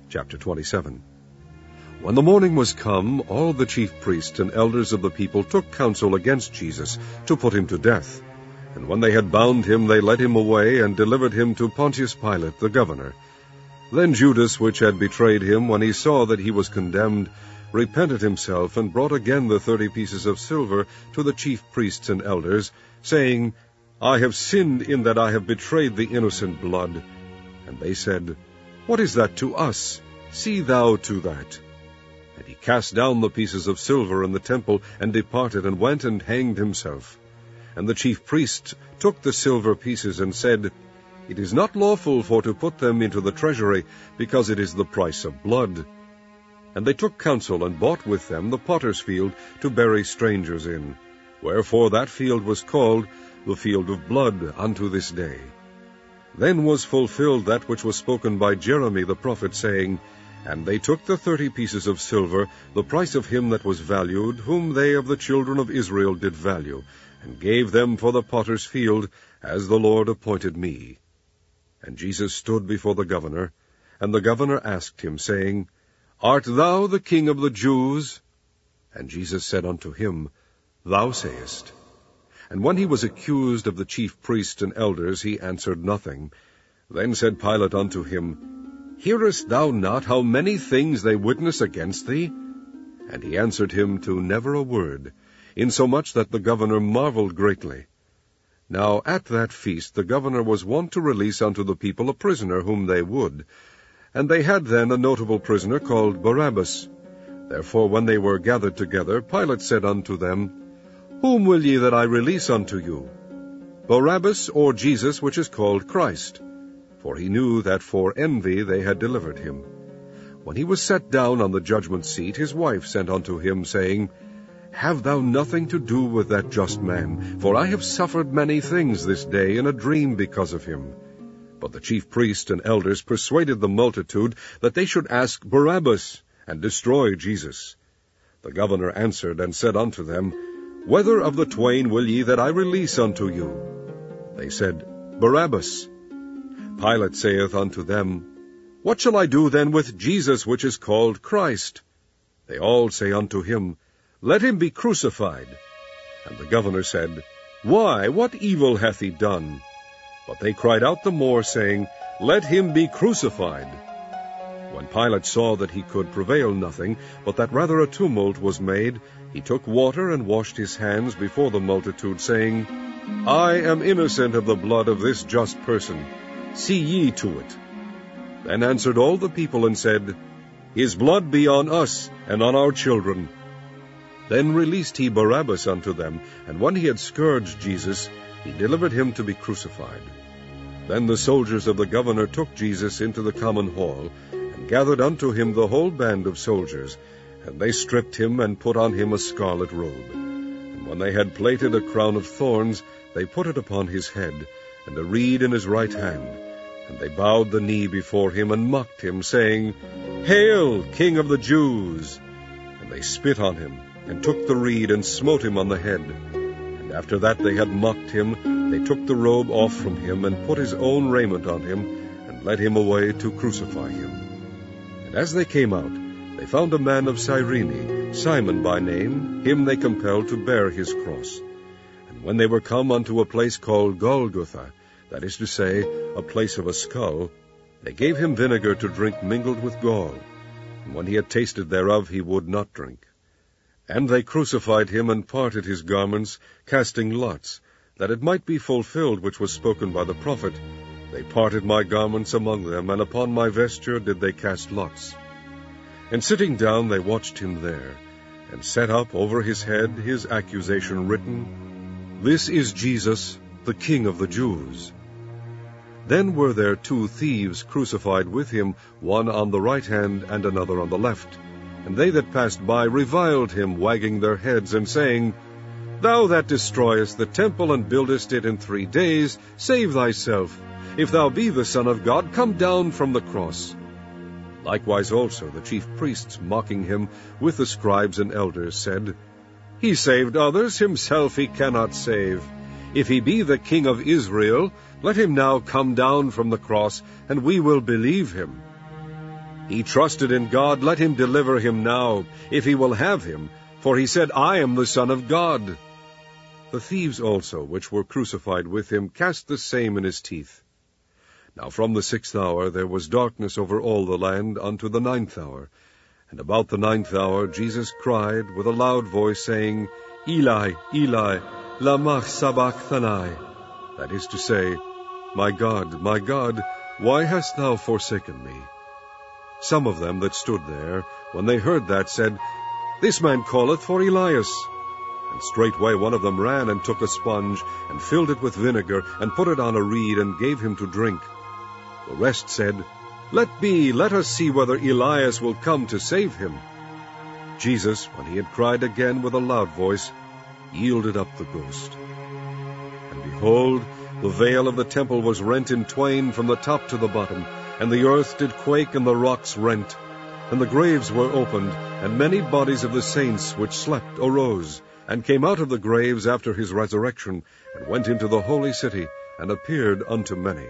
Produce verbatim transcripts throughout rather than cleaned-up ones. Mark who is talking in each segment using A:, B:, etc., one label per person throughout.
A: Chapter twenty-seven. When the morning was come, all the chief priests and elders of the people took counsel against Jesus, to put him to death. And when they had bound him, they led him away, and delivered him to Pontius Pilate the governor. Then Judas, which had betrayed him, when he saw that he was condemned, repented himself, and brought again the thirty pieces of silver to the chief priests and elders, saying, I have sinned in that I have betrayed the innocent blood. And they said, What is that to us? See thou to that. And he cast down the pieces of silver in the temple, and departed, and went and hanged himself. And the chief priests took the silver pieces, and said, It is not lawful for to put them into the treasury, because it is the price of blood. And they took counsel, and bought with them the potter's field, to bury strangers in. Wherefore that field was called the field of blood unto this day. Then was fulfilled that which was spoken by Jeremy the prophet, saying, And they took the thirty pieces of silver, the price of him that was valued, whom they of the children of Israel did value, and gave them for the potter's field, as the Lord appointed me. And Jesus stood before the governor, and the governor asked him, saying, Art thou the King of the Jews? And Jesus said unto him, Thou sayest. And when he was accused of the chief priests and elders, he answered nothing. Then said Pilate unto him, Hearest thou not how many things they witness against thee? And he answered him to never a word, insomuch that the governor marveled greatly. Now at that feast the governor was wont to release unto the people a prisoner whom they would. And they had then a notable prisoner called Barabbas. Therefore when they were gathered together, Pilate said unto them, Whom will ye that I release unto you, Barabbas, or Jesus, which is called Christ? For he knew that for envy they had delivered him. When he was set down on the judgment seat, his wife sent unto him, saying, Have thou nothing to do with that just man, for I have suffered many things this day in a dream because of him. But the chief priests and elders persuaded the multitude that they should ask Barabbas, and destroy Jesus. The governor answered and said unto them, Whether of the twain will ye that I release unto you? They said, Barabbas. Pilate saith unto them, What shall I do then with Jesus, which is called Christ? They all say unto him, Let him be crucified. And the governor said, Why, what evil hath he done? But they cried out the more, saying, Let him be crucified. When Pilate saw that he could prevail nothing, but that rather a tumult was made, he took water and washed his hands before the multitude, saying, I am innocent of the blood of this just person. See ye to it. Then answered all the people, and said, His blood be on us, and on our children. Then released he Barabbas unto them, and when he had scourged Jesus, he delivered him to be crucified. Then the soldiers of the governor took Jesus into the common hall, and gathered unto him the whole band of soldiers, and they stripped him, and put on him a scarlet robe. And when they had plaited a crown of thorns, they put it upon his head, and a reed in his right hand. And they bowed the knee before him, and mocked him, saying, Hail, King of the Jews! And they spit on him, and took the reed, and smote him on the head. And after that they had mocked him, they took the robe off from him, and put his own raiment on him, and led him away to crucify him. And as they came out, they found a man of Cyrene, Simon by name, him they compelled to bear his cross. And when they were come unto a place called Golgotha, that is to say, a place of a skull, they gave him vinegar to drink mingled with gall. And when he had tasted thereof, he would not drink. And they crucified him, and parted his garments, casting lots, that it might be fulfilled which was spoken by the prophet, They parted my garments among them, and upon my vesture did they cast lots. And sitting down they watched him there, and set up over his head his accusation written, This is Jesus, the King of the Jews. Then were there two thieves crucified with him, one on the right hand, and another on the left. And they that passed by reviled him, wagging their heads, and saying, Thou that destroyest the temple, and buildest it in three days, save thyself. If thou be the Son of God, come down from the cross. Likewise also the chief priests, mocking him, with the scribes and elders, said, He saved others, himself he cannot save. If he be the King of Israel, let him now come down from the cross, and we will believe him. He trusted in God, let him deliver him now, if he will have him, for he said, I am the Son of God. The thieves also, which were crucified with him, cast the same in his teeth. Now from the sixth hour there was darkness over all the land unto the ninth hour. And about the ninth hour Jesus cried with a loud voice, saying, Eli, Eli, lama sabachthani? That is to say, My God, my God, why hast thou forsaken me? Some of them that stood there, when they heard that, said, This man calleth for Elias. And straightway one of them ran and took a sponge, and filled it with vinegar, and put it on a reed, and gave him to drink. The rest said, Let be, let us see whether Elias will come to save him. Jesus, when he had cried again with a loud voice, yielded up the ghost. And behold, the veil of the temple was rent in twain from the top to the bottom, and the earth did quake, and the rocks rent. And the graves were opened, and many bodies of the saints which slept arose, and came out of the graves after his resurrection, and went into the holy city, and appeared unto many.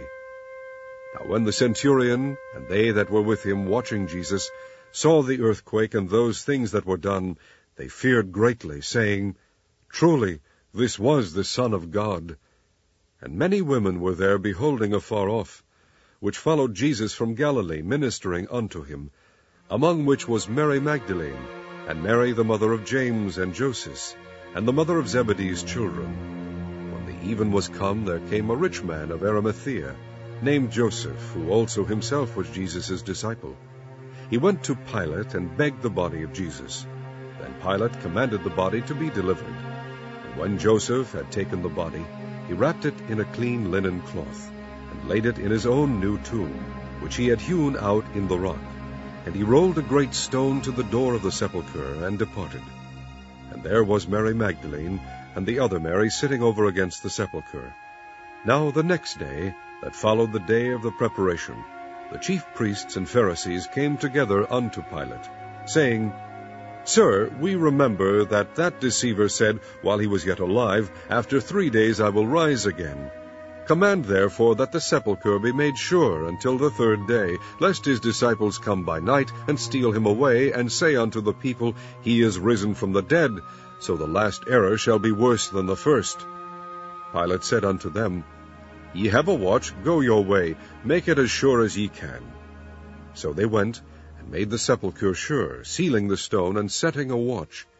A: Now when the centurion, and they that were with him watching Jesus, saw the earthquake and those things that were done, they feared greatly, saying, Truly, this was the Son of God. And many women were there beholding afar off, which followed Jesus from Galilee, ministering unto him, among which was Mary Magdalene, and Mary the mother of James and Joses, and the mother of Zebedee's children. When the even was come, there came a rich man of Arimathea, named Joseph, who also himself was Jesus' disciple. He went to Pilate, and begged the body of Jesus. Then Pilate commanded the body to be delivered. And when Joseph had taken the body, he wrapped it in a clean linen cloth, and laid it in his own new tomb, which he had hewn out in the rock. And he rolled a great stone to the door of the sepulchre, and departed. And there was Mary Magdalene, and the other Mary, sitting over against the sepulchre. Now the next day, that followed the day of the preparation, the chief priests and Pharisees came together unto Pilate, saying, Sir, we remember that that deceiver said, while he was yet alive, After three days I will rise again. Command therefore that the sepulchre be made sure until the third day, lest his disciples come by night, and steal him away, and say unto the people, He is risen from the dead, so the last error shall be worse than the first. Pilate said unto them, Ye have a watch, go your way, make it as sure as ye can. So they went, and made the sepulchre sure, sealing the stone, and setting a watch.